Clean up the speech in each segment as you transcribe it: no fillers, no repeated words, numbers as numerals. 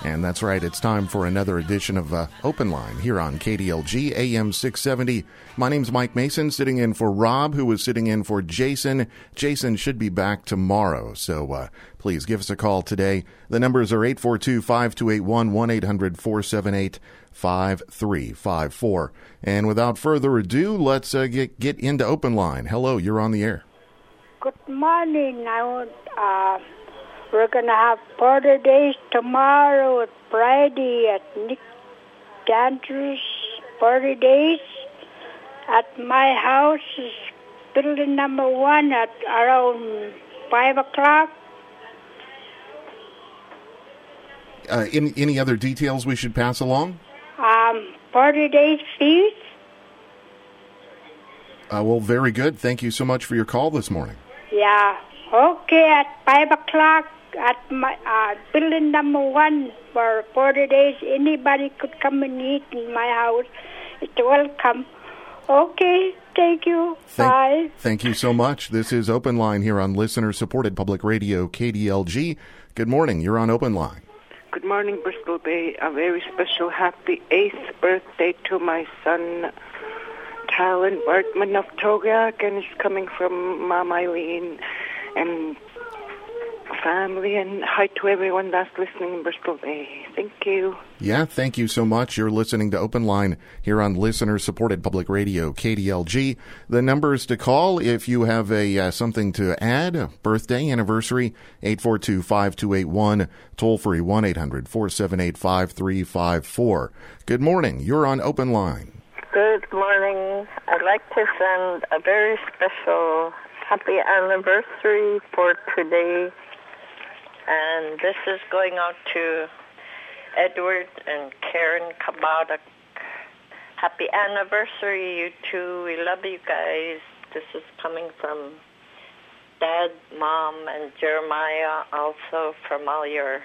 And that's right, it's time for another edition of Open Line here on KDLG AM 670. My name's Mike Mason, sitting in for Rob, who was sitting in for Jason. Jason should be back tomorrow, so please give us a call today. The numbers are 842-5281, 1-800-478-5354. And without further ado, let's get into Open Line. Hello, you're on the air. Good morning. We're going to have 40 days tomorrow at Friday at Nick Andrews, 40 days at my house, is building number 1 at around 5 o'clock. Any other details we should pass along? 40 days fees. Well, very good. Thank you so much for your call this morning. Yeah. Okay, at 5 o'clock at my building number 1 for 40 days. Anybody could come and eat in my house. It's welcome. Okay, thank you. Bye. Thank you so much. This is Open Line here on listener-supported public radio, KDLG. Good morning. You're on Open Line. Good morning, Bristol Bay. A very special happy 8th birthday to my son, Talon Bartman of Togak, and it's coming from Mom Eileen and family, and hi to everyone that's listening in Bristol Bay. Thank you. Yeah, thank you so much. You're listening to Open Line here on listener-supported public radio, KDLG. The numbers to call if you have something to add, a birthday, anniversary, 842-5281, toll-free 1-800-478-5354. Good morning. You're on Open Line. Good morning. I'd like to send a very special happy anniversary for today. And this is going out to Edward and Karen Kabada. Happy anniversary, you two. We love you guys. This is coming from Dad, Mom, and Jeremiah, also from all your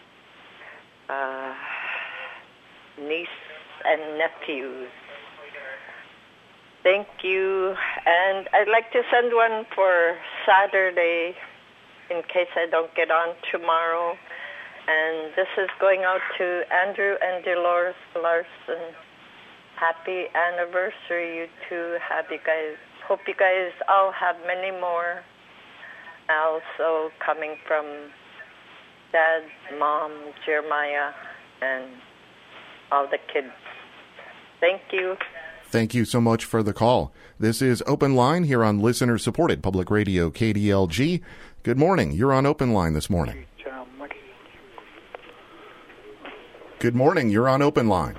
niece and nephews. Thank you. And I'd like to send one for Saturday in case I don't get on tomorrow. And this is going out to Andrew and Dolores Larson. Happy anniversary, you two. Hope you guys all have many more. Also coming from Dad, Mom, Jeremiah, and all the kids. Thank you. Thank you so much for the call. This is Open Line here on listener-supported public radio, KDLG. Good morning. You're on Open Line this morning. Good morning. You're on Open Line.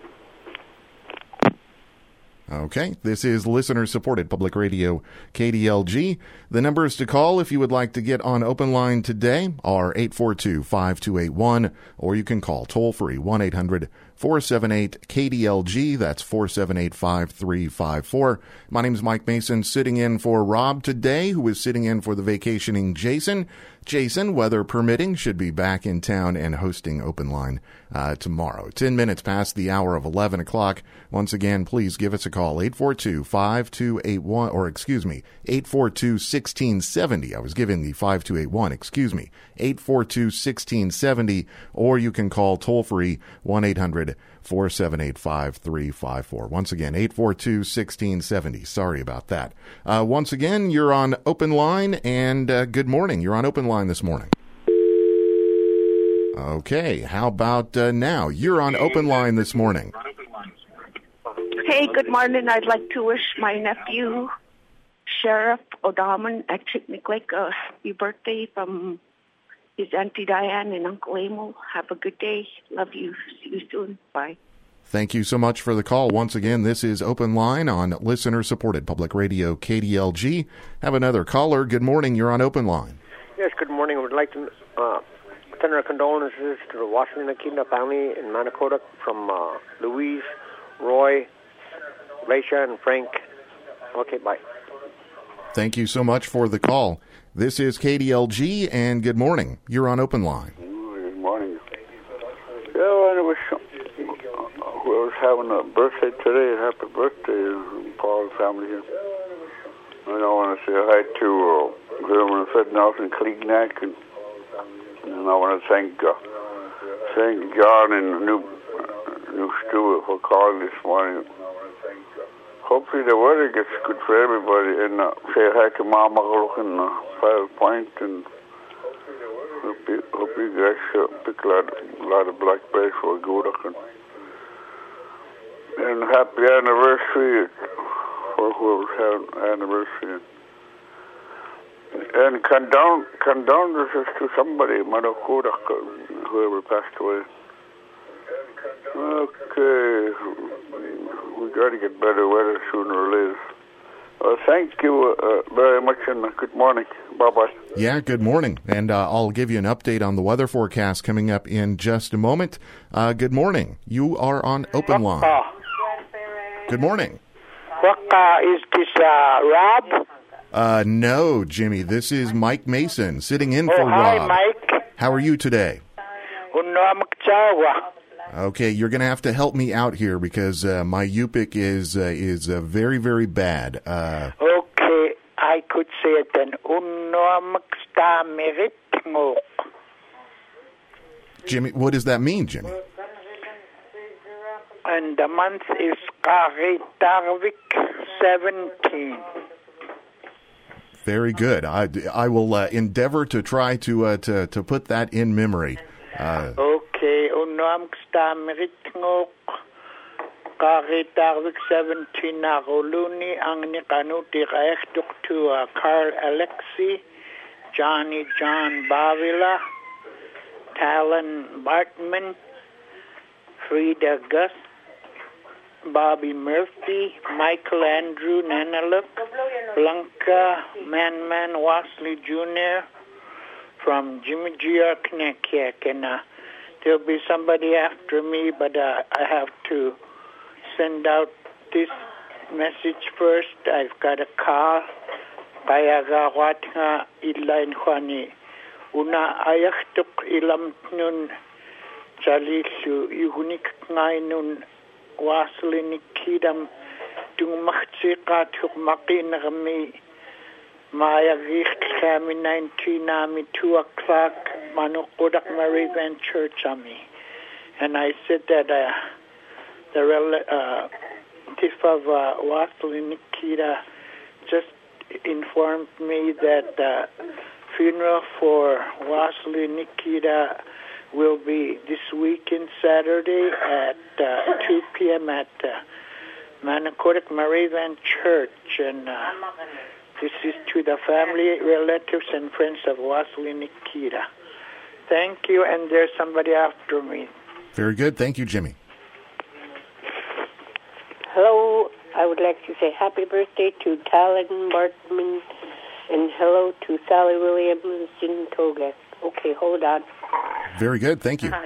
Okay. This is listener-supported public radio, KDLG. The numbers to call if you would like to get on Open Line today are 842-5281, or you can call toll-free 1-800-478-KDLG. That's 478-5354. My name's Mike Mason, sitting in for Rob today, who is sitting in for the vacationing Jason. Jason, weather permitting, should be back in town and hosting Open Line tomorrow. 10 minutes past the hour of 11 o'clock. Once again, please give us a call, 842-5281, or 842-1670. I was given the 5281, 842-1670, or you can call toll-free 1-800-478-5354. Once again, 842-1670. Sorry about that. Once again, you're on Open Line, and good morning. You're on Open Line this morning. Okay, how about now? You're on Open Line this morning. Hey, good morning. I'd like to wish my nephew, Sheriff O'Donnell at Chicknick Lake, a happy birthday from his Auntie Diane and Uncle Emil. Have a good day. Love you. See you soon. Bye. Thank you so much for the call. Once again, this is Open Line on listener-supported public radio, KDLG. Have another caller. Good morning. You're on Open Line. Yes, good morning. I would like to send our condolences to the Washington Aquino family in Manakota from Louise, Roy, Raisha, and Frank. Okay, bye. Thank you so much for the call. This is KDLG, and good morning. You're on Open Line. Good morning. Yeah, I was having a birthday today. Happy birthday, Paul's family here. And I want to say hi to whoever said Nelson Kleignack, and I want to thank thank John and New Stewart for calling this morning. Hopefully the weather gets good for everybody. And say hi to Mama in Fire Point, and hope you guys pick a lot of blackberries for good. And happy anniversary for whoever's having anniversary. And condolences to somebody, Manakura, whoever passed away. Okay, we got to get better weather sooner or later. Thank you very much, and good morning. Bye-bye. Yeah, good morning. And I'll give you an update on the weather forecast coming up in just a moment. Good morning. You are on Open Line. Good morning. Is this Rob? No, Jimmy. This is Mike Mason sitting in for Rob. Hi, Mike. How are you today? Okay, you're going to have to help me out here because my Yupik is very, very bad. Okay, I could say it then. Jimmy, what does that mean, Jimmy? And the month is Karitarvik 17. Very good. I will endeavor to try to put that in memory. Okay, unam stameritngok Karitarvik 17 Naroluni ang nikanuti recht to Carl Alexi, John Bavila, Talon Bartman, Frida Gus, Bobby Murphy, Michael Andrew Nanaluk, Blanca Man Wasley Jr. from Jimmy G.R. Knekiak. And there'll be somebody after me, but I have to send out this message first. I've got a call. Kaya gawat nga ilain khani. Una ayaktuk ilam nun chalisu yunik ngainun waslin kidam tung makhtsika tuk makin rami mayagik kami 19 ami 2 o'clock manukodak Marivan Church ami. And I said that the relative of Waslin Nikita just informed me that the funeral for Waslin Nikita will be this weekend, Saturday at 2 p.m. at Manakodak Marivan Church. And this is to the family, relatives, and friends of Waslin Nikita. Thank you, and there's somebody after me. Very good. Thank you, Jimmy. Hello. I would like to say happy birthday to Talon Bartman, and hello to Sally Williams in Toga. Okay, hold on. Very good. Thank you.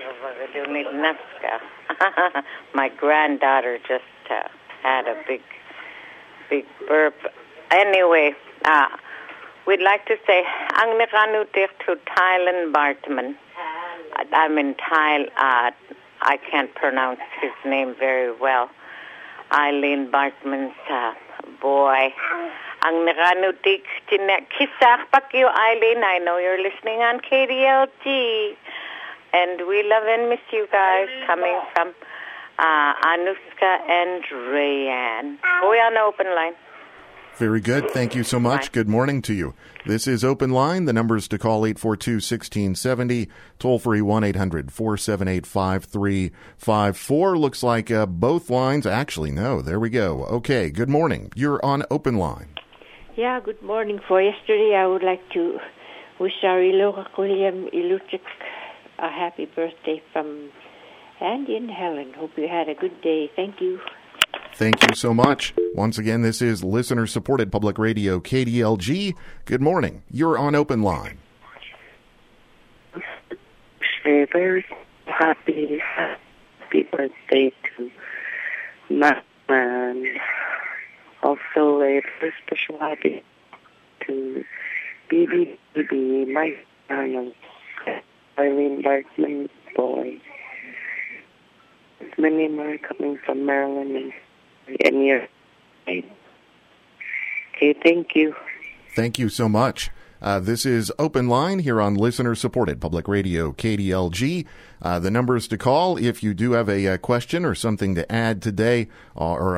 My granddaughter just had a big burp. Anyway, we'd like to say ang nakanutir to Tylen Bartman. I'm in Thailand. I can't pronounce his name very well. Eileen Bartman's boy. Ang nakanutik kisah pakyo Eileen. I know you're listening on KDLG. And we love and miss you guys, coming from Anuska and Rayanne. We're on the open line. Very good. Thank you so much. Good morning to you. This is Open Line. The numbers to call 842-1670, toll-free 1-800-478-5354. Looks like both lines. Actually, no. There we go. Okay, good morning. You're on Open Line. Yeah, good morning. For yesterday, I would like to wish our Iloka William Iluchik a happy birthday from Andy and Helen. Hope you had a good day. Thank you. Thank you so much. Once again, this is listener-supported public radio KDLG. Good morning. You're on Open Line. A very happy birthday to Matt, and also a very special happy to BB, Mike Arnold, Eileen Bartman's boy. Many more coming from Maryland and your. Okay, thank you. Thank you so much. This is Open Line here on listener-supported Public Radio KDLG. The numbers to call if you do have a question or something to add today are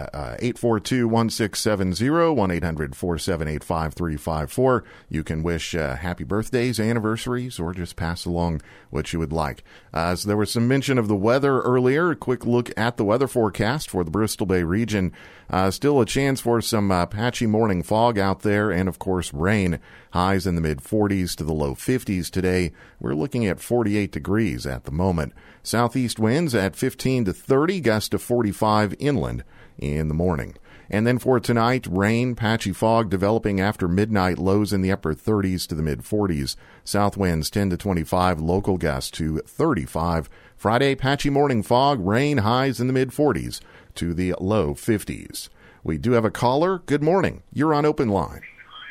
842-1670, 1-800-478-5354. You can wish happy birthdays, anniversaries, or just pass along what you would like. So there was some mention of the weather earlier. A quick look at the weather forecast for the Bristol Bay region. Still a chance for some patchy morning fog out there and, of course, rain. Highs in the mid-40s to the low 50s today. We're looking at 48 degrees at the moment. Southeast winds at 15 to 30, gusts to 45 inland in the morning. And then for tonight, rain, patchy fog developing after midnight, lows in the upper 30s to the mid-40s. South winds 10 to 25, local gusts to 35. Friday, patchy morning fog, rain, highs in the mid-40s to the low 50s. We do have a caller. Good morning. You're on Open Line.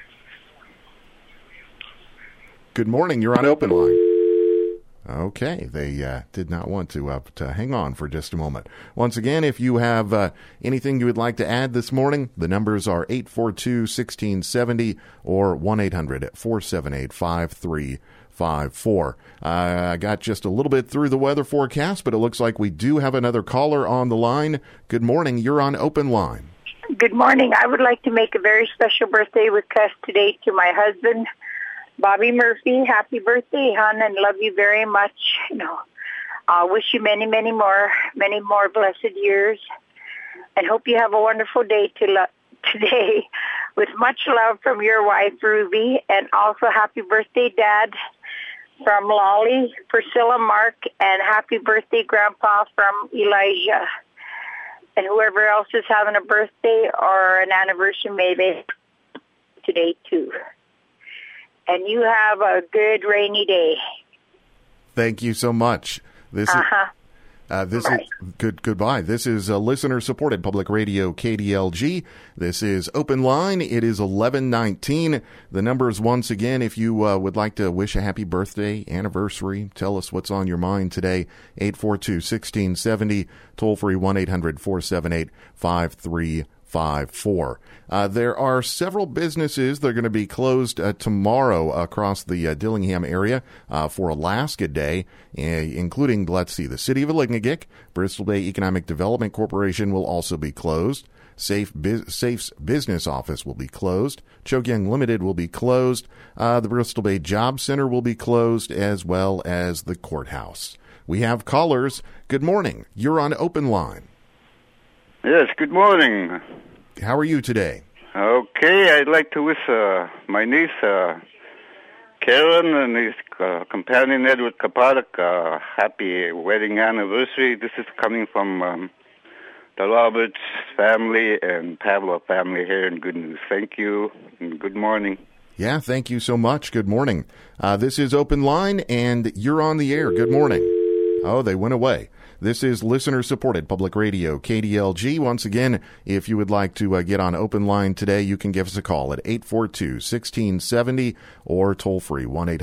Good morning. You're on Open Line. Okay, they did not want to hang on for just a moment. Once again, if you have anything you would like to add this morning, the numbers are 842-1670 or 1-800-478-5354. I got just a little bit through the weather forecast, but it looks like we do have another caller on the line. Good morning. You're on Open Line. Good morning. I would like to make a very special birthday request today to my husband, Bobby Murphy. Happy birthday, hon, and love you very much. I wish you many, many more blessed years, and hope you have a wonderful day today. With much love from your wife, Ruby, and also happy birthday, Dad, from Lolly, Priscilla, Mark, and happy birthday, Grandpa, from Elijah. And whoever else is having a birthday or an anniversary, maybe today, too. And you have a good rainy day. Thank you so much. This is goodbye. This is listener-supported Public Radio KDLG. This is Open Line. It is 11:19. The numbers once again, if you would like to wish a happy birthday, anniversary, tell us what's on your mind today. 842-1670, toll free 1-800-478-5354. There are several businesses that are going to be closed tomorrow across the Dillingham area for Alaska Day, including, the City of Alingagik. Bristol Bay Economic Development Corporation will also be closed. Safe's business office will be closed. Chogyang Limited will be closed. The Bristol Bay Job Center will be closed, as well as the courthouse. We have callers. Good morning. You're on Open Line. Yes, good morning. How are you today? Okay, I'd like to wish my niece, Karen, and his companion, Edward Kapadak, happy wedding anniversary. This is coming from the Roberts family and Pavlov family here in Good News. Thank you, and good morning. Yeah, thank you so much. Good morning. This is Open Line, and you're on the air. Good morning. Oh, they went away. This is listener-supported Public Radio, KDLG. Once again, if you would like to get on Open Line today, you can give us a call at 842-1670 or toll-free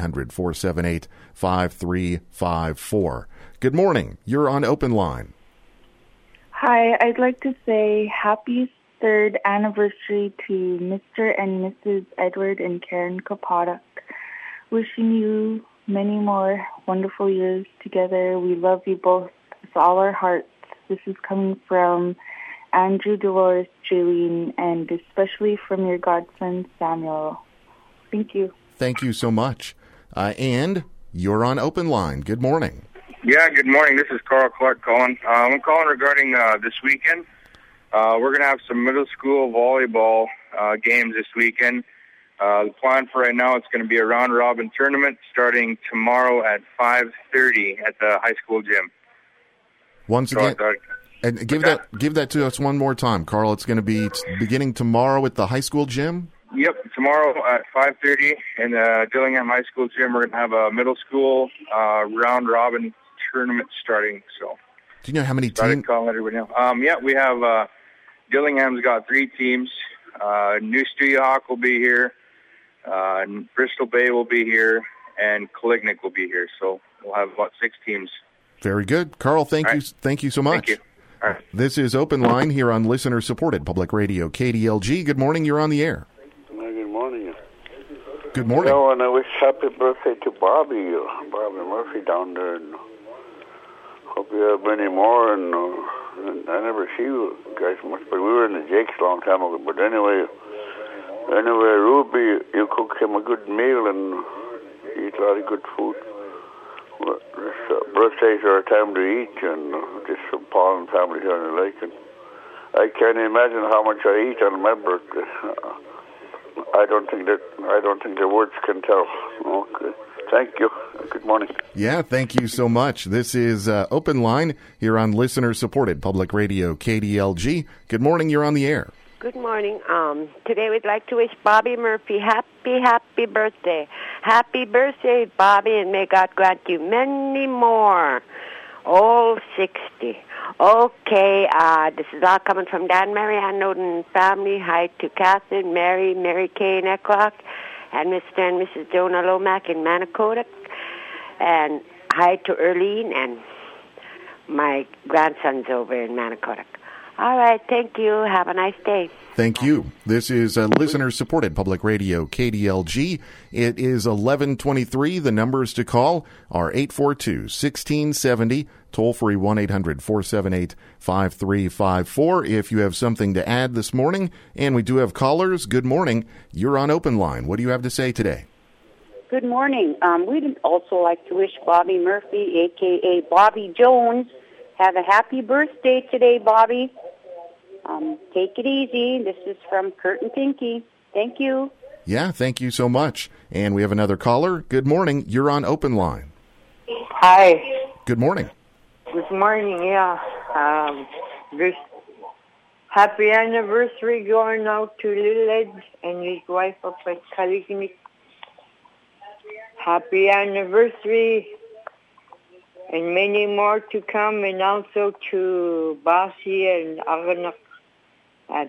1-800-478-5354. Good morning. You're on Open Line. Hi, I'd like to say happy 3rd anniversary to Mr. and Mrs. Edward and Karen Kapadak. Wishing you many more wonderful years together. We love you both with all our hearts. This is coming from Andrew, Dolores, Jaylene, and especially from your godson, Samuel. Thank you. Thank you so much. And you're on Open Line. Good morning. Yeah, good morning. This is Carl Clark calling. I'm calling regarding this weekend. We're going to have some middle school volleyball games this weekend. The plan for right now, it's going to be a round-robin tournament starting tomorrow at 5:30 at the high school gym. Once again, and give that to us one more time, Carl. It's going to be beginning tomorrow at the high school gym? Yep, tomorrow at 5:30 in the Dillingham High School gym. We're going to have a middle school round-robin tournament starting. So, do you know how many teams? Calling everybody now. Yeah, we have Dillingham's got 3 teams. New Stuyahawk will be here. Bristol Bay will be here, and Kalignik will be here. So we'll have about 6 teams. Very good, Carl. Thank you so much. Thank you. All right. This is Open Line here on listener-supported Public Radio KDLG. Good morning. You're on the air. Good morning. Good morning. I want to wish happy birthday to Bobby Murphy down there. And hope you have many more. And I never see you guys much, but we were in the Jakes a long time ago. But anyway, Ruby, you cook him a good meal and eat a lot of good food. Well, birthdays are a time to eat, and just from Paul and family here in the lake. And I can't imagine how much I eat on my birthday. I don't think the words can tell. Okay. Thank you. Good morning. Yeah, thank you so much. This is Open Line here on listener-supported public radio KDLG. Good morning. You're on the air. Good morning. Today we'd like to wish Bobby Murphy happy birthday. Happy birthday, Bobby, and may God grant you many more. All 60. Okay, this is all coming from Dan, Mary Ann Noden family. Hi to Catherine, Mary Kay in Ecklock, and Mr. and Mrs. Jonah Lomack in Manicota. And hi to Erlene and my grandsons over in Manicota. All right, thank you. Have a nice day. Thank you. This is listener-supported public radio, KDLG. It is 11:23. The numbers to call are 842-1670, toll-free 1-800-478-5354. If you have something to add this morning, and we do have callers, good morning. You're on Open Line. What do you have to say today? Good morning. We'd also like to wish Bobby Murphy, a.k.a. Bobby Jones, have a happy birthday today, Bobby. Take it easy. This is from Kurt and Pinky. Thank you. Yeah, thank you so much. And we have another caller. Good morning. You're on Open Line. Hi. Good morning. Good morning, yeah. Happy anniversary going out to Lil Ed and his wife up at Kalignik. Happy anniversary and many more to come, and also to Basi and Aganak at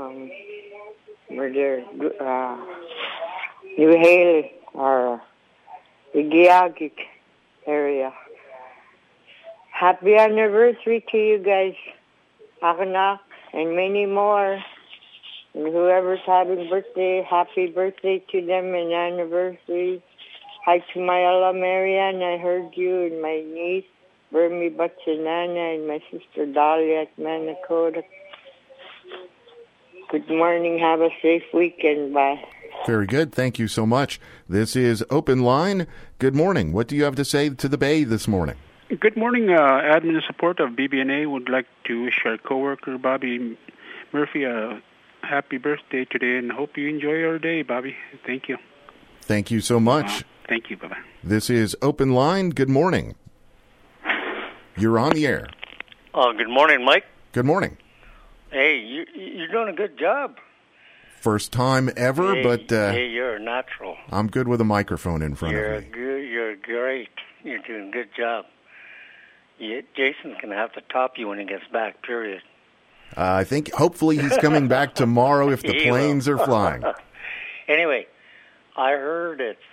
New Hale or the Giagik area. Happy anniversary to you guys, Aganak, and many more. And whoever's having birthday, happy birthday to them and anniversary. Hi to my Ella Marianne, I heard you, and my niece, Burmy Butchanana, and my sister Dahlia at Manicota. Good morning. Have a safe weekend. Bye. Very good. Thank you so much. This is Open Line. Good morning. What do you have to say to the Bay this morning? Good morning. Admin support of BBNA would like to wish our coworker Bobby Murphy a happy birthday today, and hope you enjoy your day, Bobby. Thank you. Thank you so much. Thank you. Bye-bye. This is Open Line. Good morning. You're on the air. Good morning, Mike. Good morning. Hey, you're doing a good job. First time ever, but hey, you're a natural. I'm good with a microphone in front of me. You're great. You're doing a good job. Jason's going to have to top you when he gets back, period. I think hopefully he's coming back tomorrow if the planes are flying. Anyway, I heard it's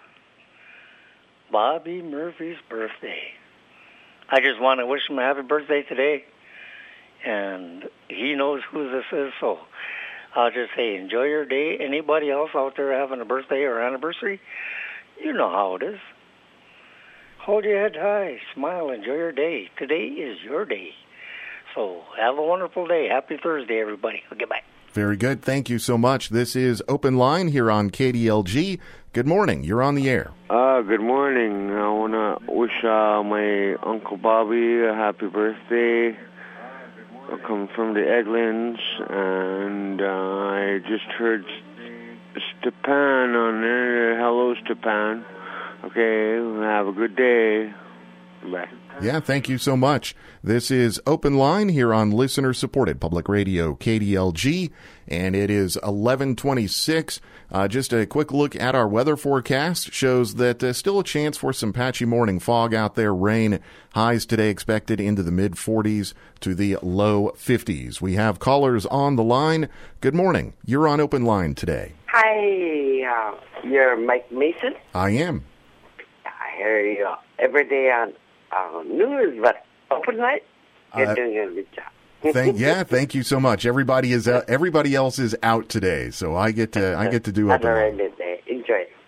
Bobby Murphy's birthday. I just want to wish him a happy birthday today. And he knows who this is, so I'll just say enjoy your day. Anybody else out there having a birthday or anniversary, you know how it is. Hold your head high, smile, enjoy your day. Today is your day. So have a wonderful day. Happy Thursday, everybody. Goodbye. Very good. Thank you so much. This is Open Line here on KDLG. Good morning. You're on the air. Good morning. I want to wish my Uncle Bobby a happy birthday. I come from the Eglins, and I just heard Stepan on there. Hello, Stepan. Okay, have a good day. Bye. Yeah, thank you so much. This is Open Line here on listener-supported public radio KDLG, and it is 11:26. Just a quick look at our weather forecast shows that still a chance for some patchy morning fog out there, rain. Highs today expected into the mid-40s to the low 50s. We have callers on the line. Good morning. You're on Open Line today. Hi, you're Mike Mason? I am. I hear you every day on news, but Open Line, you're doing a good job. Thank you so much. Everybody else is out today, so I get to do Have Open a Line. very good day. Enjoy it.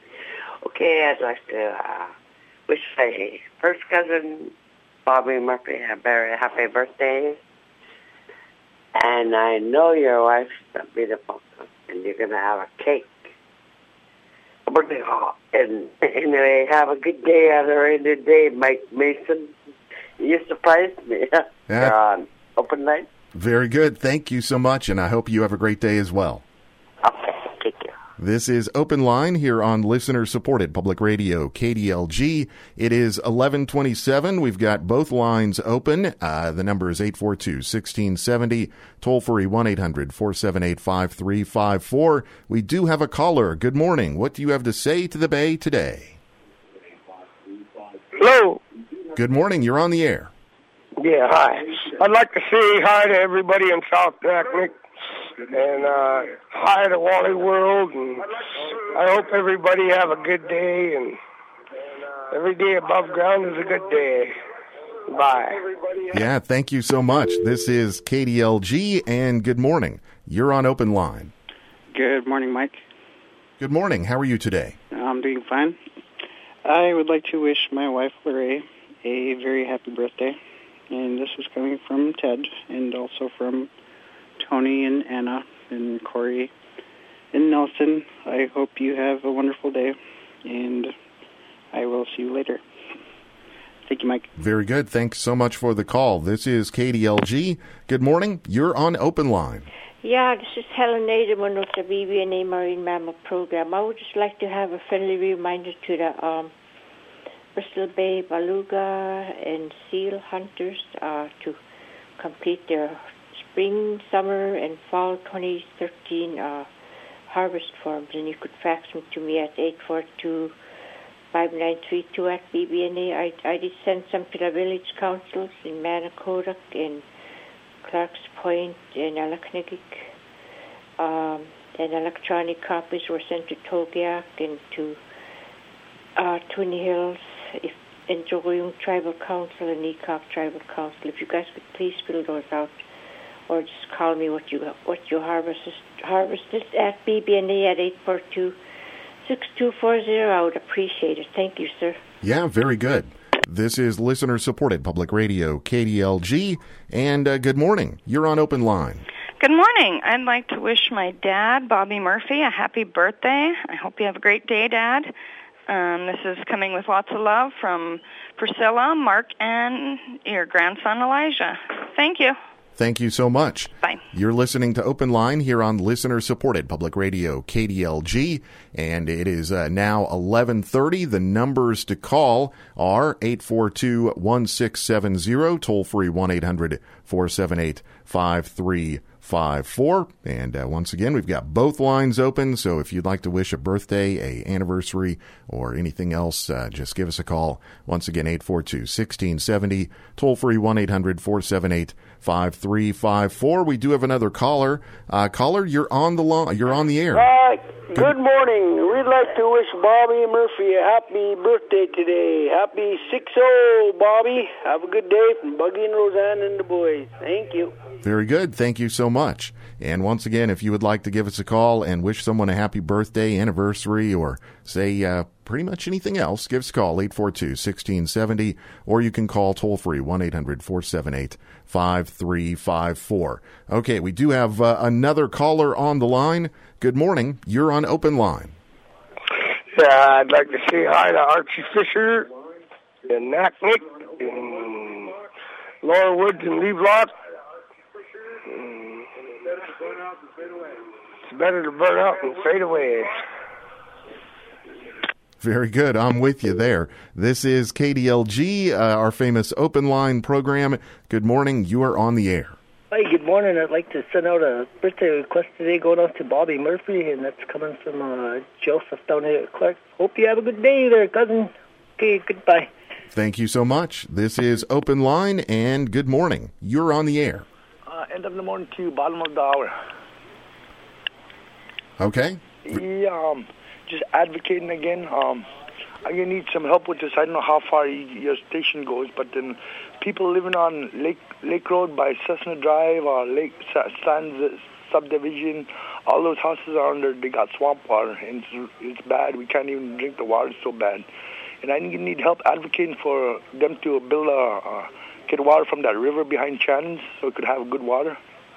Okay, I'd like to wish my first cousin, Bobby Murphy, a very happy birthday. And I know your wife's beautiful, and you're going to have a cake. And anyway, have a good day on a rainy day, Mike Mason. You surprised me. You're on open line. Very good. Thank you so much, and I hope you have a great day as well. Okay, take care. This is Open Line here on listener-supported public radio, KDLG. It is 11:27. We've got both lines open. The number is 842-1670, toll-free 1-800-478-5354. We do have a caller. Good morning. What do you have to say to the Bay today? Hello. Good morning. You're on the air. Yeah, hi. I'd like to say hi to everybody in South Naknek, and hi to Wally World, and I hope everybody have a good day, and every day above ground is a good day. Bye. Yeah, thank you so much. This is KDLG, and good morning. You're on Open Line. Good morning, Mike. Good morning. How are you today? I'm doing fine. I would like to wish my wife, Lorraine, a very happy birthday. And this is coming from Ted and also from Tony and Anna and Corey and Nelson. I hope you have a wonderful day, and I will see you later. Thank you, Mike. Very good. Thanks so much for the call. This is KDLG. Good morning. You're on Open Line. Yeah, this is Helen Naderman with the BBNA Marine Mammal Program. I would just like to have a friendly reminder to the Bristol Bay beluga and seal hunters to complete their spring, summer, and fall 2013 harvest forms. And you could fax them to me at 842-5932 at BBNA. I did send some to the village councils in Manicodoc and Clark's Point and Alaknagik. And electronic copies were sent to Togiak and to Twin Hills, and Jogoyung Tribal Council and Ecock Tribal Council. If you guys could please fill those out, or just call me what you harvested at BBNA at 842-6240. I would appreciate it. Thank you, sir. Yeah, very good. This is listener-supported public radio, KDLG, and good morning. You're on Open Line. Good morning. I'd like to wish my dad, Bobby Murphy, a happy birthday. I hope you have a great day, Dad. This is coming with lots of love from Priscilla, Mark, and your grandson, Elijah. Thank you. Thank you so much. Bye. You're listening to Open Line here on listener-supported public radio, KDLG, and it is now 11:30. The numbers to call are 842-1670, toll-free 1-800-478-5354. And once again, we've got both lines open, so if you'd like to wish a birthday, a anniversary, or anything else, just give us a call. Once again, 842-1670, toll-free 1-800-478-5354. We do have another caller. Caller, you're on the line. You're on the air. Good morning. We'd like to wish Bobby Murphy a happy birthday today. Happy 6-0, Bobby. Have a good day from Buggy and Roseanne and the boys. Thank you. Very good. Thank you so much. And once again, if you would like to give us a call and wish someone a happy birthday, anniversary, or say pretty much anything else, give us a call, 842-1670, or you can call toll-free 1-800-478-5354. Okay, we do have another caller on the line. Good morning. You're on Open Line. Yeah, I'd like to say hi to Archie Fisher and Naknek and Laura Woods and Leavelock. It's better to burn out and fade away. Very good. I'm with you there. This is KDLG, our famous Open Line program. Good morning. You are on the air. Hi, good morning. I'd like to send out a birthday request today going out to Bobby Murphy, and that's coming from Joseph down here at Clark. Hope you have a good day there, cousin. Okay, goodbye. Thank you so much. This is Open Line, and good morning. You're on the air. End of the morning to you, bottom of the hour. Okay. Yeah, just advocating again. I'm going to need some help with this. I don't know how far your station goes, but then people living on Lake Road by Cessna Drive or subdivision. All those houses are under, they got swamp water, and it's bad. We can't even drink the water. It's so bad. And I need help advocating for them to build get water from that river behind Shannon's so we could have good water.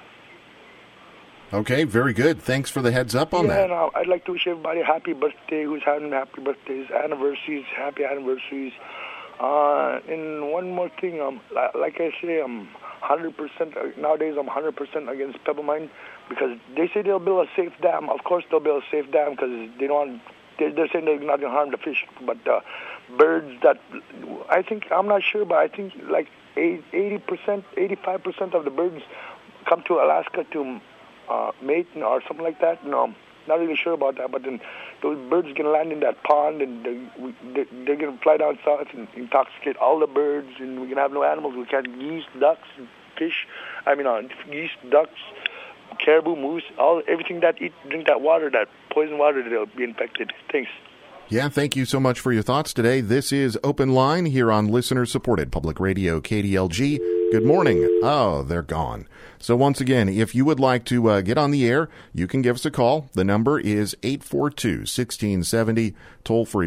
Okay, very good. Thanks for the heads up on that. And I'd like to wish everybody a happy birthday who's having happy birthdays, anniversaries, happy anniversaries. And one more thing, like I say, I'm 100%, nowadays I'm 100% against Pebble Mine because they say they'll build a safe dam. Of course they'll build a safe dam because they don't want, they're saying they're not going to harm the fish. But birds that, I think, I'm not sure, but I think like 80%, 85% of the birds come to Alaska to mate or something like that. No, not really sure about that. But then those birds are going to land in that pond, and they're going to fly down south and intoxicate all the birds, and we're going to have no animals. We can't geese, ducks, fish. Geese, ducks, caribou, moose, everything that drink that water, that poison water, they'll be infected. Thanks. Yeah, thank you so much for your thoughts today. This is Open Line here on listener-supported public radio KDLG. Good morning. Oh, they're gone. So once again, if you would like to get on the air, you can give us a call. The number is 842-1670, toll-free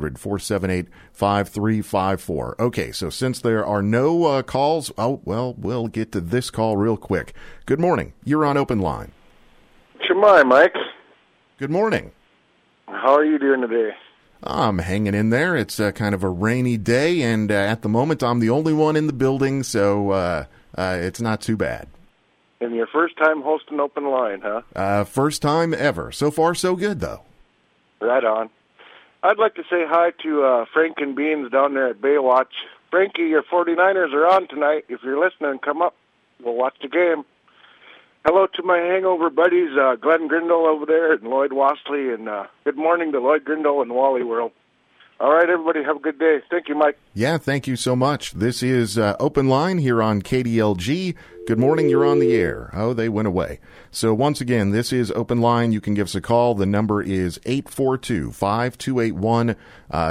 1-800-478-5354. Okay, so since there are no calls, we'll get to this call real quick. Good morning. You're on Open Line. Shemai, Mike. Good morning. How are you doing today? I'm hanging in there. It's kind of a rainy day, and at the moment I'm the only one in the building, so it's not too bad. And your first time hosting Open Line, huh? First time ever. So far, so good, though. Right on. I'd like to say hi to Frank and Beans down there at Baywatch. Frankie, your 49ers are on tonight. If you're listening, come up. We'll watch the game. Hello to my hangover buddies, Glenn Grindle over there and Lloyd Wastley, and good morning to Lloyd Grindle and Wally World. All right, everybody, have a good day. Thank you, Mike. Yeah, thank you so much. This is Open Line here on KDLG. Good morning, you're on the air. Oh, they went away. So once again, this is Open Line. You can give us a call. The number is 842-5281,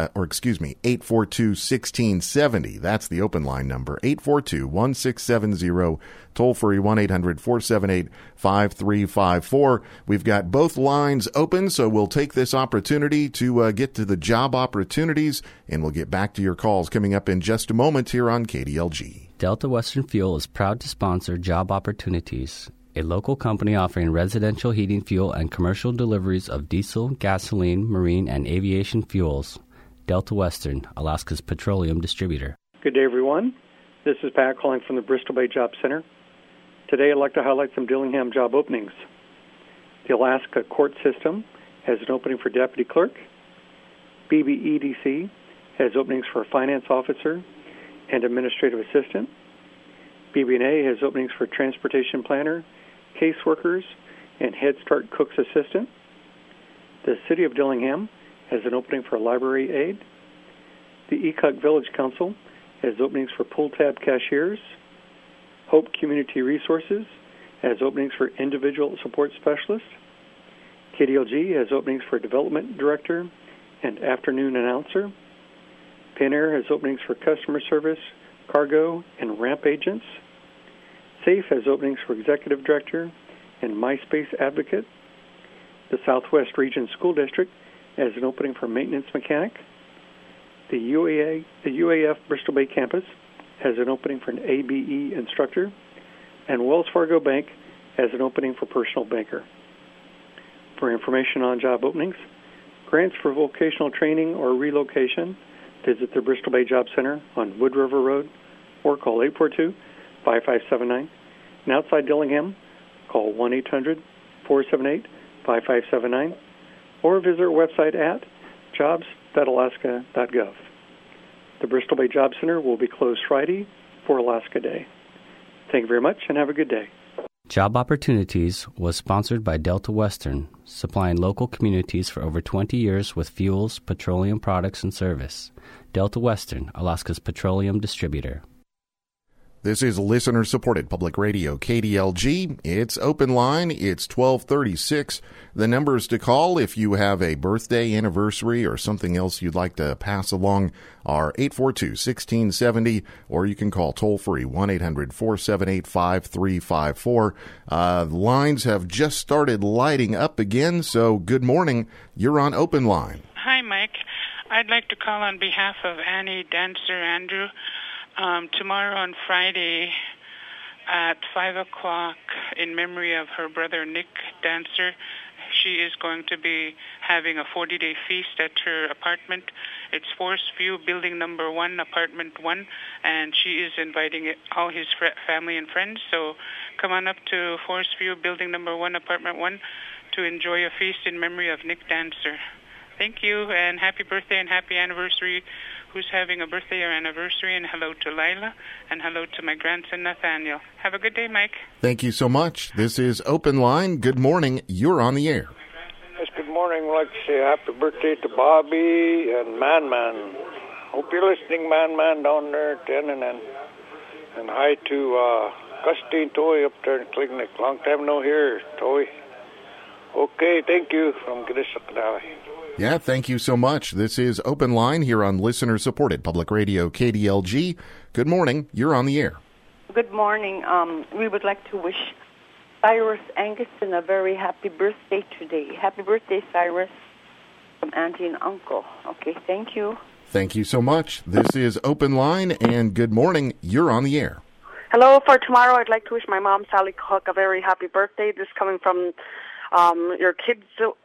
842-1670. That's the Open Line number, 842-1670, toll-free 1-800-478-5354. We've got both lines open, so we'll take this opportunity to get to the job opportunities, and we'll get back to your calls coming up in just a moment here on KDLG. Delta Western Fuel is proud to sponsor Job Opportunities, a local company offering residential heating fuel and commercial deliveries of diesel, gasoline, marine, and aviation fuels. Delta Western, Alaska's petroleum distributor. Good day, everyone. This is Pat calling from the Bristol Bay Job Center. Today I'd like to highlight some Dillingham job openings. The Alaska Court System has an opening for deputy clerk. BBEDC has openings for a finance officer and administrative assistant. BB&A has openings for transportation planner, caseworkers, and Head Start cook's assistant. The City of Dillingham has an opening for a library aide. The Ecock Village Council has openings for pull tab cashiers. Hope Community Resources has openings for individual support specialist. KDLG has openings for development director and afternoon announcer. Pioneer has openings for customer service, cargo, and ramp agents. SAFE has openings for executive director and MySpace advocate. The Southwest Region School District has an opening for maintenance mechanic. The UAF Bristol Bay campus has an opening for an ABE instructor. And Wells Fargo Bank has an opening for personal banker. For information on job openings, grants for vocational training or relocation, visit the Bristol Bay Job Center on Wood River Road or call 842-5579. And outside Dillingham, call 1-800-478-5579 or visit our website at jobs.alaska.gov. The Bristol Bay Job Center will be closed Friday for Alaska Day. Thank you very much and have a good day. Job Opportunities was sponsored by Delta Western, supplying local communities for over 20 years with fuels, petroleum products, and service. Delta Western, Alaska's petroleum distributor. This is listener-supported public radio, KDLG. It's Open Line. It's 1236. The numbers to call if you have a birthday, anniversary, or something else you'd like to pass along are 842-1670, or you can call toll-free 1-800-478-5354. The lines have just started lighting up again, so good morning. You're on Open Line. Hi, Mike. I'd like to call on behalf of Annie Dancer Andrew. Tomorrow on Friday at 5 o'clock in memory of her brother Nick Dancer. She is going to be having a 40-day feast at her apartment. It's Forest View, building number 1, apartment 1, and she is inviting all his family and friends. So come on up to Forest View, building number 1, apartment 1, to enjoy a feast in memory of Nick Dancer. Thank you, and happy birthday and happy anniversary. Who's having a birthday or anniversary, and hello to Lila, and hello to my grandson Nathaniel. Have a good day, Mike. Thank you so much. This is Open Line. Good morning. You're on the air. Yes, good morning. I'd like to say happy birthday to Bobby and Man. Hope you're listening, Man down there at Ennan. And hi to Gusty and Toy up there in Clinic. Long time no hear, Toy. Okay, thank you from Gidisakadali. Yeah, thank you so much. This is Open Line here on listener-supported public radio, KDLG. Good morning. You're on the air. Good morning. We would like to wish Cyrus Angerson a very happy birthday today. Happy birthday, Cyrus, from Auntie and Uncle. Okay, thank you. Thank you so much. This is Open Line, and good morning. You're on the air. Hello. For tomorrow, I'd like to wish my mom, Sally Cook, a very happy birthday. This coming from your kids,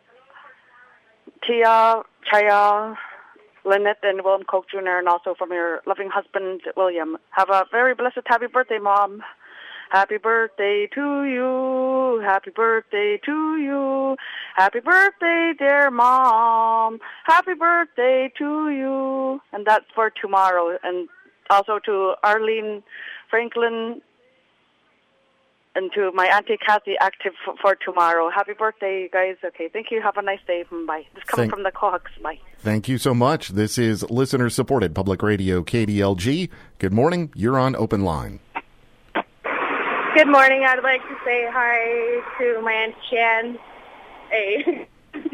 Tia, Chaya, Lynette, and William Koch Jr., and also from your loving husband, William. Have a very blessed happy birthday, Mom. Happy birthday to you. Happy birthday to you. Happy birthday, dear Mom. Happy birthday to you. And that's for tomorrow. And also to Arlene Franklin, and to my Auntie Kathy, active for tomorrow. Happy birthday, you guys. Okay, thank you. Have a nice day. Bye. This coming from the Cohawks. Bye. Thank you so much. This is listener-supported public radio, KDLG. Good morning. You're on Open Line. Good morning. I'd like to say hi to my Aunt Chan. Hey.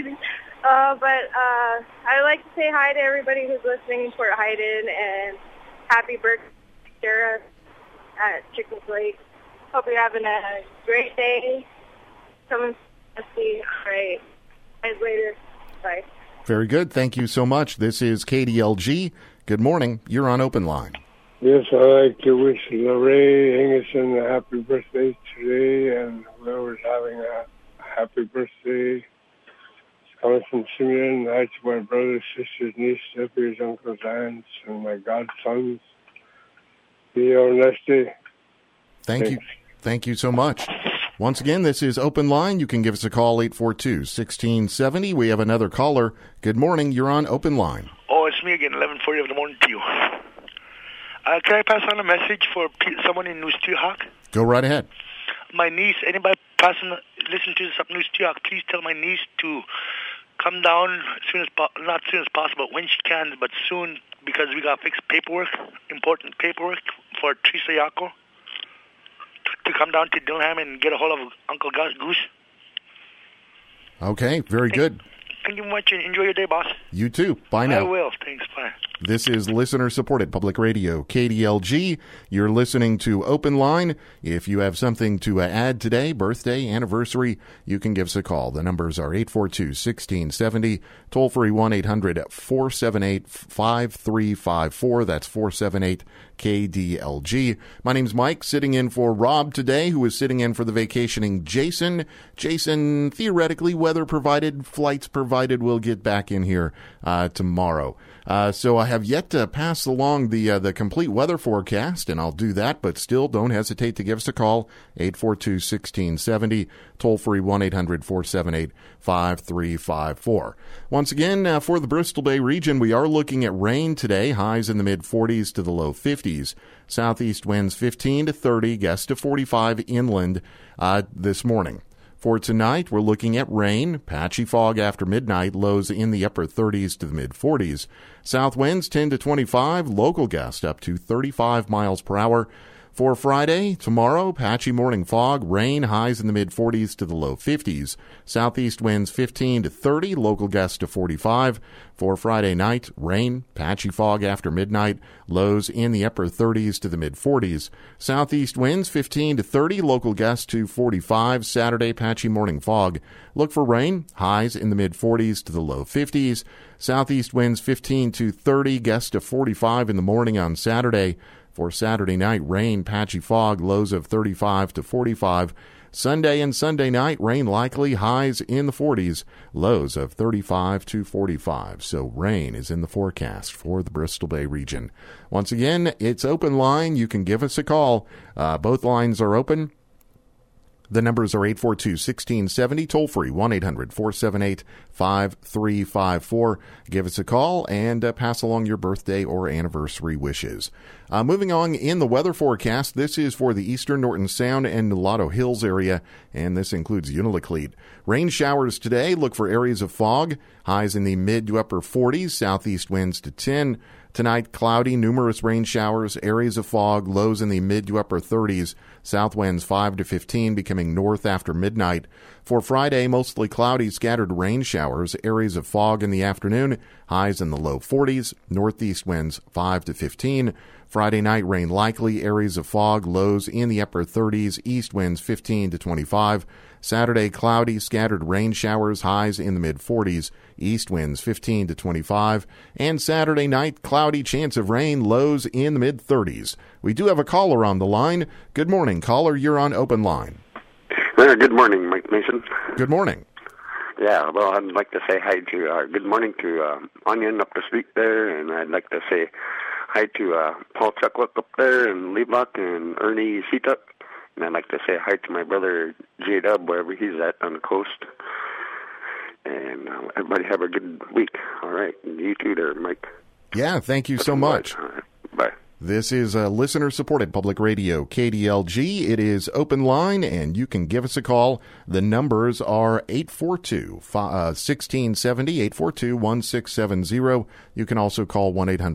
I'd like to say hi to everybody who's listening in Port Haydn, and happy birthday, Sarah, at Chicken Lake. Hope you're having a great day. Come and see. All right. Guys later. Bye. Very good. Thank you so much. This is KDLG. Good morning. You're on Open Line. Yes, I'd like to wish Lorraine Henderson a happy birthday today, and whoever's having a happy birthday. It's coming from Simeon. Hi to my brothers, sisters, nieces, nephews, uncles, aunts, and my godsons. Theo and Nesty. Thank you. Thank you so much. Once again, this is Open Line. You can give us a call, 842-1670. We have another caller. Good morning. You're on Open Line. Oh, it's me again, 11:40 of the morning to you. Can I pass on a message for someone in Noostihawk? Go right ahead. My niece, anybody listen to this up Noostihawk, please tell my niece to come down not as soon as possible, when she can, but soon, because we got to fix paperwork, important paperwork for Teresa Yako. To come down to Dillingham and get a hold of Uncle Goose. Okay, very good. Thank you very much. Enjoy your day, boss. You too. Bye now. I will. Thanks. Bye. This is listener-supported public radio, KDLG. You're listening to Open Line. If you have something to add today, birthday, anniversary, you can give us a call. The numbers are 842-1670, toll-free 1-800-478-5354. That's 478-KDLG. My name's Mike, sitting in for Rob today, who is sitting in for the vacationing Jason. Jason, theoretically, weather provided, flights provided, will get back in here tomorrow. So I have yet to pass along the complete weather forecast, and I'll do that, but still don't hesitate to give us a call, 842-1670, toll-free 1-800-478-5354. Once again, for the Bristol Bay region, we are looking at rain today, highs in the mid-40s to the low 50s. Southeast winds 15 to 30, gusts to 45 inland this morning. For tonight, we're looking at rain, patchy fog after midnight, lows in the upper 30s to the mid-40s. South winds 10 to 25, local gusts up to 35 miles per hour. For Friday, tomorrow, patchy morning fog, rain, highs in the mid-40s to the low 50s. Southeast winds 15 to 30, local gusts to 45. For Friday night, rain, patchy fog after midnight, lows in the upper 30s to the mid-40s. Southeast winds 15 to 30, local gusts to 45. Saturday, patchy morning fog. Look for rain, highs in the mid-40s to the low 50s. Southeast winds 15 to 30, gusts to 45 in the morning on Saturday. For Saturday night, rain, patchy fog, lows of 35 to 45. Sunday and Sunday night, rain likely, highs in the 40s, lows of 35 to 45. So rain is in the forecast for the Bristol Bay region. Once again, it's open line. You can give us a call. Both lines are open. The numbers are 842-1670, toll-free, 1-800-478-5354. Give us a call and pass along your birthday or anniversary wishes. Moving on in the weather forecast, this is for the eastern Norton Sound and Nulato Hills area, and this includes Unalakleet. Rain showers today. Look for areas of fog. Highs in the mid to upper 40s, southeast winds to 10. Tonight, cloudy, numerous rain showers, areas of fog, lows in the mid to upper 30s, south winds 5 to 15, becoming north after midnight. For Friday, mostly cloudy, scattered rain showers, areas of fog in the afternoon, highs in the low 40s, northeast winds 5 to 15. Friday night, rain likely, areas of fog, lows in the upper 30s, east winds 15 to 25. Saturday, cloudy, scattered rain showers, highs in the mid-40s, east winds 15 to 25. And Saturday night, cloudy, chance of rain, lows in the mid-30s. We do have a caller on the line. Good morning, caller. You're on Open Line. Good morning, Mike Mason. Good morning. Yeah, well, I'd like to say hi to, good morning to Onion up the street there, and I'd like to say hi to Paul Chuckwick up there, and Leiblock, and Ernie Seatuck. And I'd like to say hi to my brother J-Dub, wherever he's at on the coast. And everybody have a good week. All right. And you too there, Mike. Yeah, thank you so much. Bye. This is listener-supported public radio, KDLG. It is Open Line, and you can give us a call. The numbers are 842-1670, 842-1670. You can also call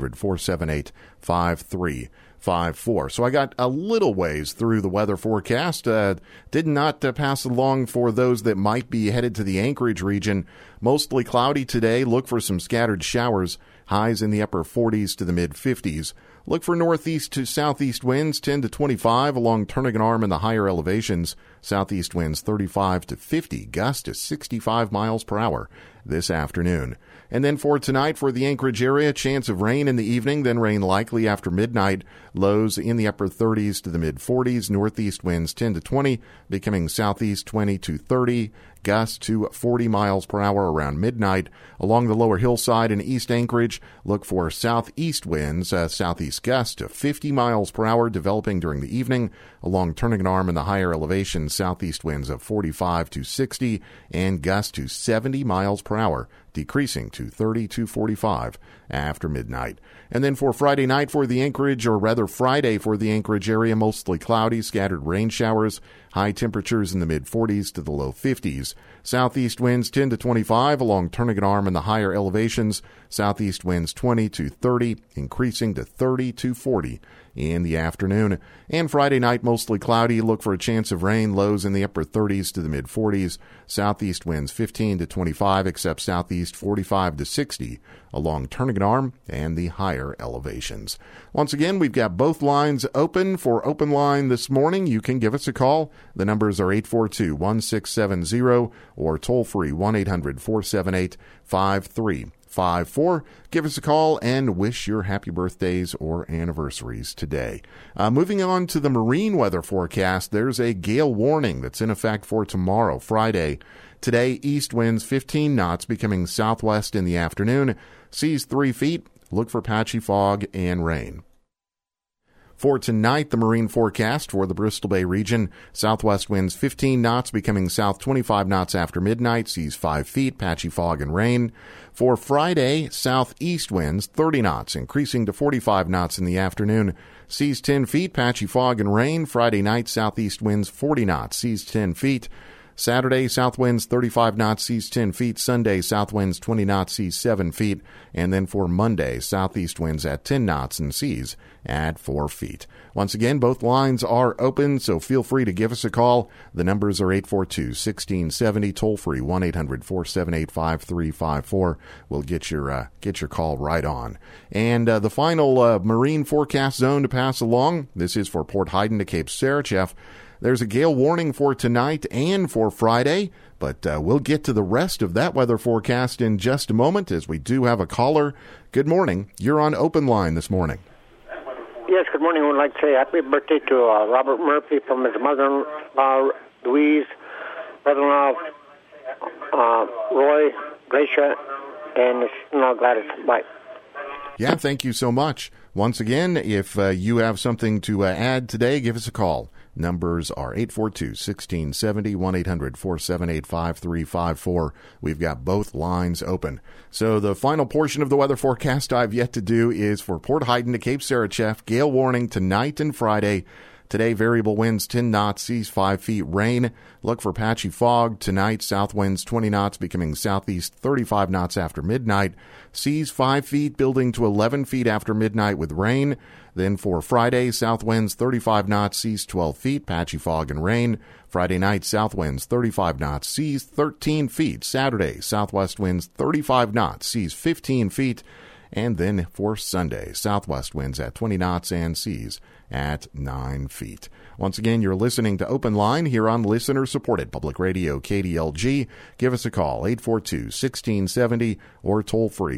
1-800-478-5354. So I got a little ways through the weather forecast. Did not pass along for those that might be headed to the Anchorage region. Mostly cloudy today. Look for some scattered showers. Highs in the upper 40s to the mid-50s. Look for northeast to southeast winds 10 to 25 along Turnagain Arm in the higher elevations. Southeast winds 35 to 50, gusts to 65 miles per hour this afternoon. And then for tonight, for the Anchorage area, chance of rain in the evening, then rain likely after midnight. Lows in the upper 30s to the mid-40s. Northeast winds 10 to 20, becoming southeast 20 to 30. Gusts to 40 miles per hour around midnight. Along the lower hillside in East Anchorage, look for southeast winds, southeast gusts to 50 miles per hour developing during the evening. Along Turnagain Arm in the higher elevations, southeast winds of 45 to 60 and gusts to 70 miles per hour, decreasing to 30 to 45 after midnight. And then for Friday night for the Anchorage, or rather Friday for the Anchorage area, mostly cloudy, scattered rain showers, high temperatures in the mid-40s to the low 50s. Southeast winds 10 to 25 along Turnagain Arm in the higher elevations. Southeast winds 20 to 30, increasing to 30 to 40 in the afternoon. And Friday night, mostly cloudy. Look for a chance of rain, lows in the upper 30s to the mid-40s. Southeast winds 15 to 25, except southeast 45 to 60 along Turnagain Arm and the higher elevations. Once again, we've got both lines open for Open Line this morning. You can give us a call. The numbers are 842-1670 or toll-free 1-800-478-5354. Give us a call and wish your happy birthdays or anniversaries today. Moving on to the marine weather forecast, there's a gale warning that's in effect for tomorrow, Friday. Today, east winds 15 knots, becoming southwest in the afternoon. Seas 3 feet. Look for patchy fog and rain. For tonight, the marine forecast for the Bristol Bay region, southwest winds 15 knots, becoming south 25 knots after midnight, seas 5 feet, patchy fog and rain. For Friday, southeast winds 30 knots, increasing to 45 knots in the afternoon, seas 10 feet, patchy fog and rain. Friday night, southeast winds 40 knots, seas 10 feet. Saturday, south winds 35 knots, seas 10 feet. Sunday, south winds 20 knots, seas 7 feet. And then for Monday, southeast winds at 10 knots and seas at 4 feet. Once again, both lines are open, so feel free to give us a call. The numbers are 842-1670, toll-free 1-800-478-5354. We'll get your call right on. And the final marine forecast zone to pass along, this is for Port Heiden to Cape Sarachev. There's a gale warning for tonight and for Friday, but we'll get to the rest of that weather forecast in just a moment as we do have a caller. Good morning. You're on Open Line this morning. Yes, good morning. I would like to say happy birthday to Robert Murphy from his mother-in-law, Louise, brother-in-law, Roy, Glacia, and his sister-in-law, Gladys. Bye. Yeah, thank you so much. Once again, if you have something to add today, give us a call. Numbers are 842-1670, 1-800-478-5354. We've got both lines open. So the final portion of the weather forecast I've yet to do is for Port Heiden to Cape Sarachev. Gale warning tonight and Friday. Today, variable winds 10 knots, seas 5 feet, rain. Look for patchy fog. Tonight, south winds 20 knots, becoming southeast 35 knots after midnight. Seas 5 feet, building to 11 feet after midnight with rain. Then for Friday, south winds 35 knots, seas 12 feet, patchy fog and rain. Friday night, south winds 35 knots, seas 13 feet. Saturday, southwest winds 35 knots, seas 15 feet. And then for Sunday, southwest winds at 20 knots and seas at 9 feet. Once again, you're listening to Open Line here on listener-supported Public Radio KDLG. Give us a call, 842-1670, or toll-free,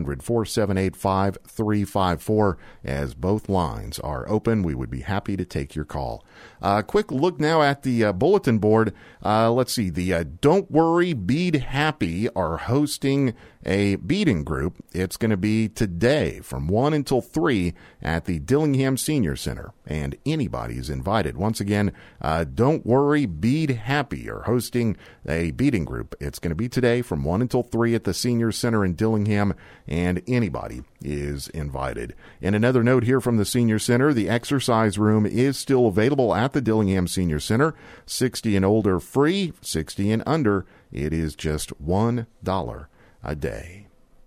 1-800-478-5354. As both lines are open, we would be happy to take your call. Quick look now at the bulletin board. Let's see, the Don't Worry, Bead Happy are hosting a beading group. It's going to be today from 1 until 3 at the Dillingham Senior Center, and anybody is invited. Once again, Don't Worry, Bead Happy are hosting a beading group. It's going to be today from 1 until 3 at the Senior Center in Dillingham, and anybody is invited. And another note here from the Senior Center, the exercise room is still available at the Dillingham Senior Center. 60 and older free, 60 and under, it is just $1 a day.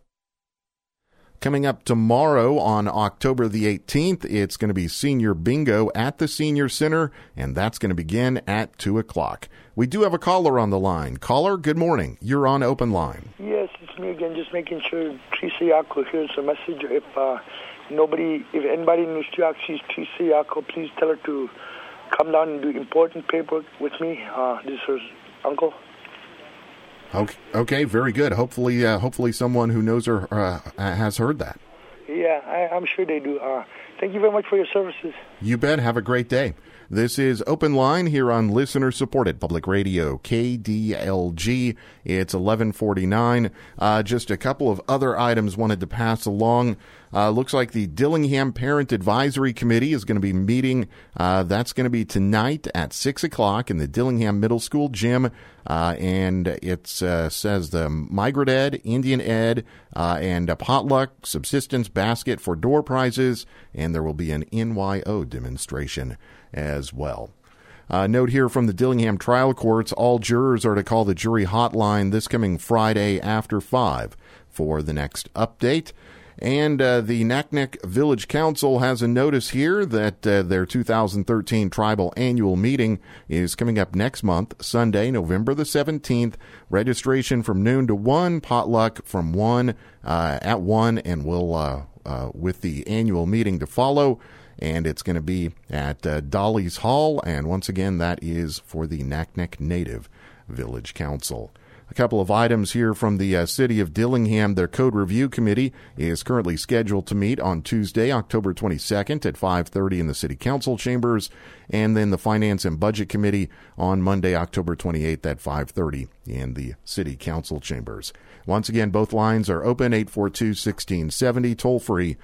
Coming up tomorrow on October the 18th, it's going to be Senior Bingo at the Senior Center, and that's going to begin at 2 o'clock. We do have a caller on the line. Caller, good morning. You're on Open Line. Yes, it's me again, just making sure Teresa Yako hears the message. If anybody in New York sees Teresa Yako, please tell her to come down and do important paperwork with me. This is her uncle. Okay, very good. Hopefully someone who knows her has heard that. Yeah, I'm sure they do. Thank you very much for your services. You bet. Have a great day. This is Open Line here on listener-supported Public Radio, KDLG. It's 11:49. Just a couple of other items wanted to pass along. Looks like the Dillingham Parent Advisory Committee is going to be meeting. That's going to be tonight at 6 o'clock in the Dillingham Middle School gym. And it says the Migrant Ed, Indian Ed, and a potluck subsistence basket for door prizes. And there will be an NYO demonstration as well. Note here from the Dillingham trial courts, all jurors are to call the jury hotline this coming Friday after 5 for the next update. And the Naknek Village Council has a notice here that their 2013 tribal annual meeting is coming up next month, Sunday, November the 17th. Registration from noon to 1, potluck from 1 at 1, and we'll with the annual meeting to follow. And it's going to be at Dolly's Hall, and once again, that is for the Naknek Native Village Council. A couple of items here from the City of Dillingham. Their Code Review Committee is currently scheduled to meet on Tuesday, October 22nd at 5:30 in the City Council chambers, and then the Finance and Budget Committee on Monday, October 28th at 5:30 in the City Council chambers. Once again, both lines are open, 842-1670, toll-free,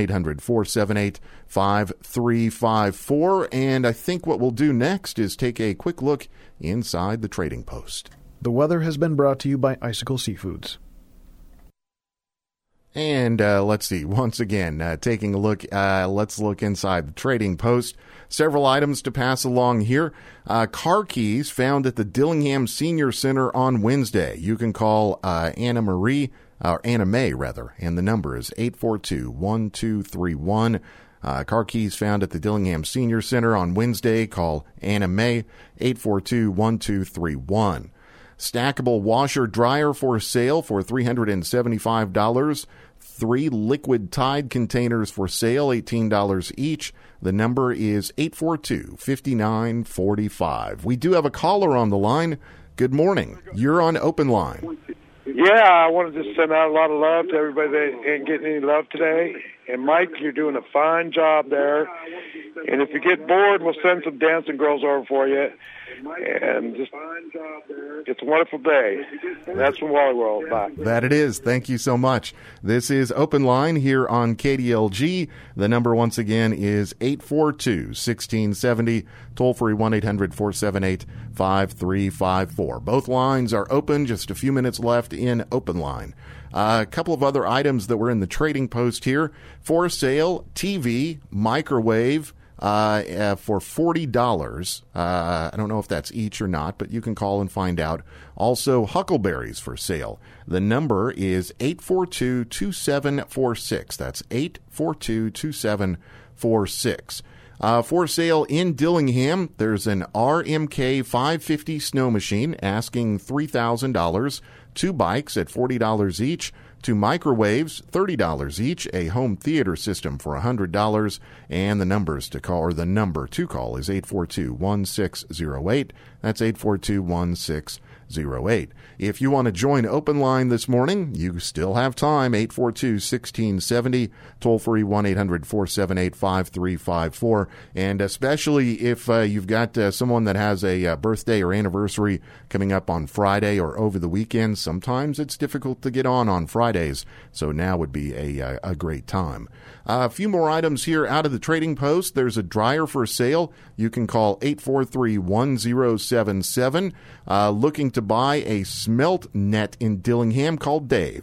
1-800-478-5354. And I think what we'll do next is take a quick look inside the Trading Post. The weather has been brought to you by Icicle Seafoods. And let's see, once again, taking a look, let's look inside the Trading Post. Several items to pass along here. Car keys found at the Dillingham Senior Center on Wednesday. You can call Anna May, and the number is 842-1231. Car keys found at the Dillingham Senior Center on Wednesday. Call Anna May, 842-1231. Stackable washer dryer for sale for $375. 3 liquid Tide containers for sale, $18 each. The number is 842-5945. We do have a caller on the line. Good morning. You're on Open Line. Yeah, I wanted to send out a lot of love to everybody that ain't getting any love today. And Mike, you're doing a fine job there. And if you get bored, we'll send some dancing girls over for you. And just, it's a wonderful day. And that's from Wally World. Bye. That it is. Thank you so much. This is Open Line here on KDLG. The number once again is 842-1670. Toll free 1-800-478-5354. Both lines are open. Just a few minutes left in Open Line. A couple of other items that were in the Trading Post here. For sale, TV, microwave, for $40. I don't know if that's each or not, but you can call and find out. Also, huckleberries for sale. The number is 842-2746. That's 842-2746. For sale in Dillingham, there's an RMK 550 snow machine asking $3,000. 2 bikes at $40 each. 2 microwaves, $30 each, a home theater system for $100, and the number to call is 842-1608. That's 842-1608. If you want to join Open Line this morning, you still have time, 842-1670, toll free 1-800-478-5354. And especially if you've got someone that has a birthday or anniversary coming up on Friday or over the weekend, sometimes it's difficult to get on Fridays, so now would be a great time. A few more items here out of the Trading Post. There's a dryer for sale. You can call 843-1077. Looking to buy a smelt net in Dillingham, call Dave,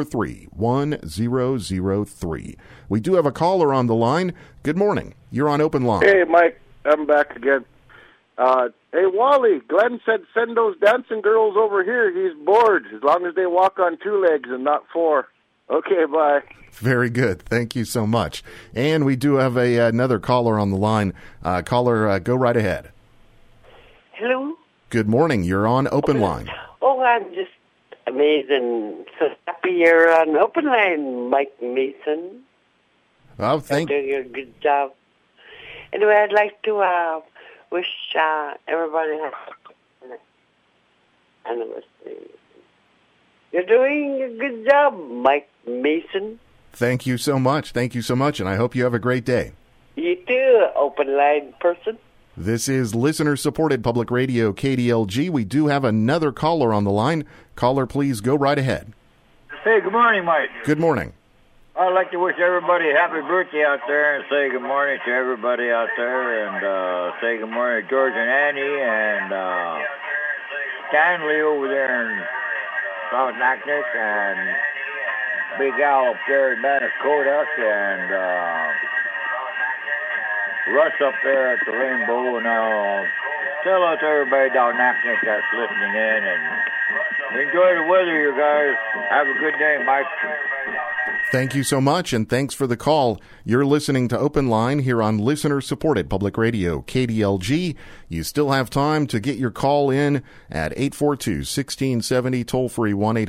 843-1003. We do have a caller on the line. Good morning. You're on Open Line. Hey, Mike. I'm back again. Hey, Wally, Glenn said send those dancing girls over here. He's bored, as long as they walk on 2 legs and not 4. Okay, bye. Very good. Thank you so much. And we do have another caller on the line. Caller, go right ahead. Hello. Good morning. You're on Open Line. Oh, I'm just amazing. So happy you're on Open Line, Mike Mason. Oh, thank you. You're doing a good job. Anyway, I'd like to wish everybody a happy anniversary. You're doing a good job, Mike Mason. Thank you so much. Thank you so much, and I hope you have a great day. You too, Open Line person. This is listener-supported public radio, KDLG. We do have another caller on the line. Caller, please go right ahead. Hey, good morning, Mike. Good morning. I'd like to wish everybody a happy birthday out there and say good morning to everybody out there and say good morning to George and Annie and Stanley over there in South Naknek and Big Al up there in Manitowoc and Russ up there at the Rainbow, and tell out to everybody down Naknek that's listening in, and enjoy the weather, you guys. Have a good day, Mike. Thank you so much, and thanks for the call. You're listening to Open Line here on listener-supported public radio, KDLG. You still have time to get your call in at 842-1670, toll-free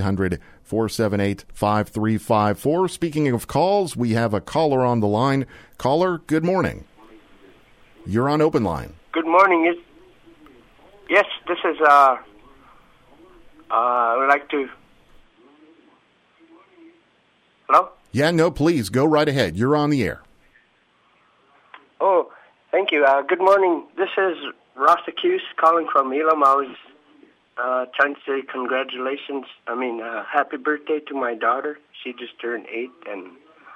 1-800-478-5354. Speaking of calls, we have a caller on the line. Caller, good morning. You're on Open Line. Good morning. Yes, this is, I would like to... Hello? Yeah, no, please, go right ahead. You're on the air. Oh, thank you. Good morning. This is Ross Acuse calling from Elam. I was trying to say congratulations. Happy birthday to my daughter. She just turned 8. And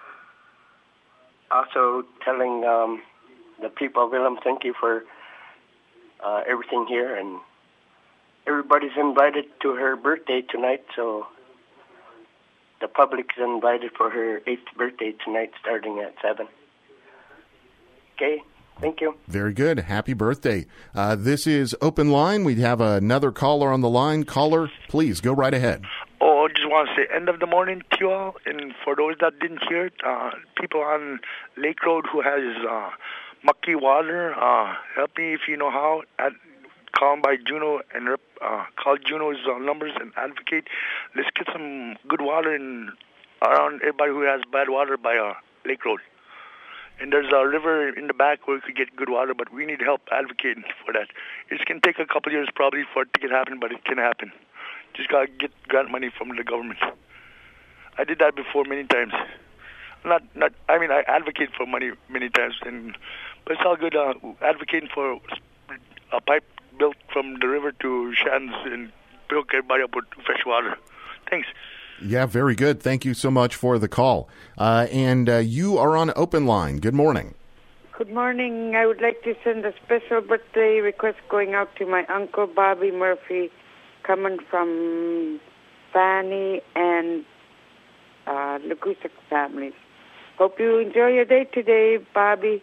also telling the people of Elam, thank you for everything here. And everybody's invited to her birthday tonight, so the public is invited for her 8th birthday tonight, starting at 7. Okay, thank you. Very good. Happy birthday. This is Open Line. We have another caller on the line. Caller, please go right ahead. Oh, I just want to say end of the morning to you all. And for those that didn't hear it, people on Lake Road who has mucky water, help me if you know how. Call by Juno and call Juno's numbers and advocate. Let's get some good water around everybody who has bad water by Lake Road. And there's a river in the back where we could get good water, but we need help advocating for that. It's going to take a couple years probably for it to happen, but it can happen. Just got to get grant money from the government. I did that before many times. I advocate for money many times, but it's all good advocating for a pipe built from the river to Shands and hook everybody up with fresh water. Thanks. Yeah, very good. Thank you so much for the call. And you are on Open Line. Good morning. Good morning. I would like to send a special birthday request going out to my Uncle Bobby Murphy, coming from Fanny and Lagusic families. Hope you enjoy your day today, Bobby.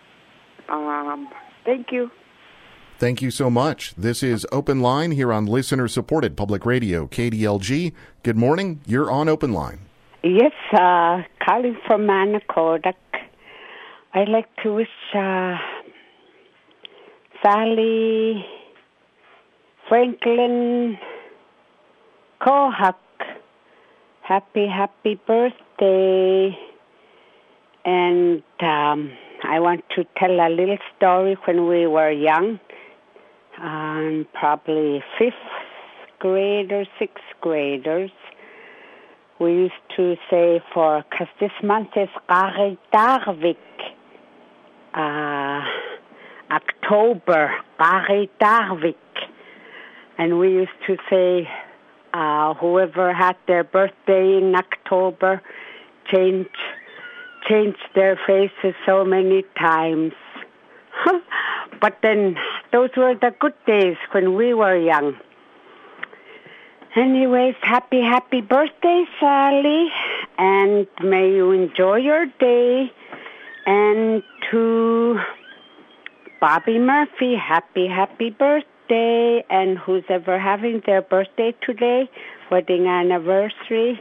Thank you. Thank you so much. This is Open Line here on listener-supported public radio, KDLG. Good morning. You're on Open Line. Yes, calling from Manakodak. I'd like to wish Sally, Franklin, Kohak, happy birthday. And I want to tell a little story when we were young. Probably 5th graders, 6th graders. We used to say because this month is Garitarvik, October, Garitarvik. And we used to say whoever had their birthday in October changed their faces so many times. But then those were the good days when we were young. Anyways, happy birthday, Sally. And may you enjoy your day. And to Bobby Murphy, happy birthday. And who's ever having their birthday today, wedding anniversary.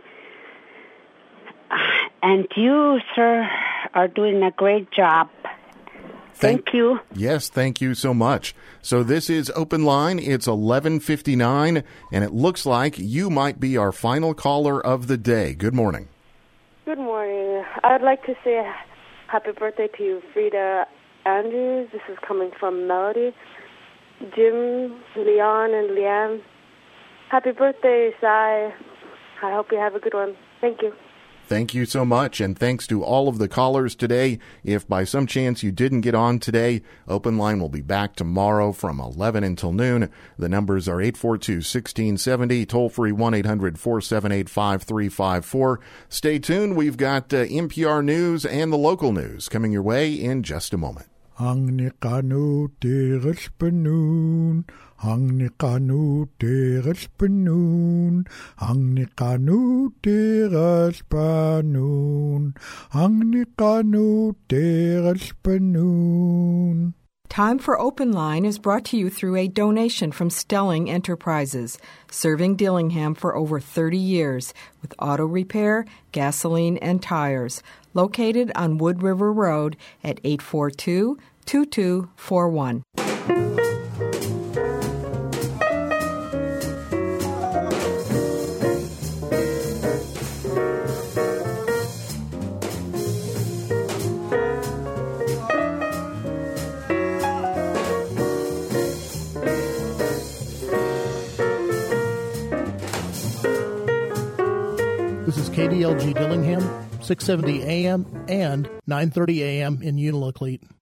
And you, sir, are doing a great job. Thank you. Yes, thank you so much. So this is Open Line. It's 11:59, and it looks like you might be our final caller of the day. Good morning. Good morning. I'd like to say happy birthday to you, Frida Andrews. This is coming from Melody. Jim, Leon, and Leanne. Happy birthday, Sai. I hope you have a good one. Thank you. Thank you so much, and thanks to all of the callers today. If by some chance you didn't get on today, Open Line will be back tomorrow from 11 until noon. The numbers are 842-1670, toll-free 1-800-478-5354. Stay tuned. We've got NPR News and the local news coming your way in just a moment. Ang nikanu teres penun, ang nikanu teres penun, ang nikanu teres penun, ang nikanu teres penun. Time for Open Line is brought to you through a donation from Stelling Enterprises, serving Dillingham for over 30 years with auto repair, gasoline, and tires. Located on Wood River Road at 842-2241. This is KDLG Dillingham, 670 AM and 930 AM in Unalakleet.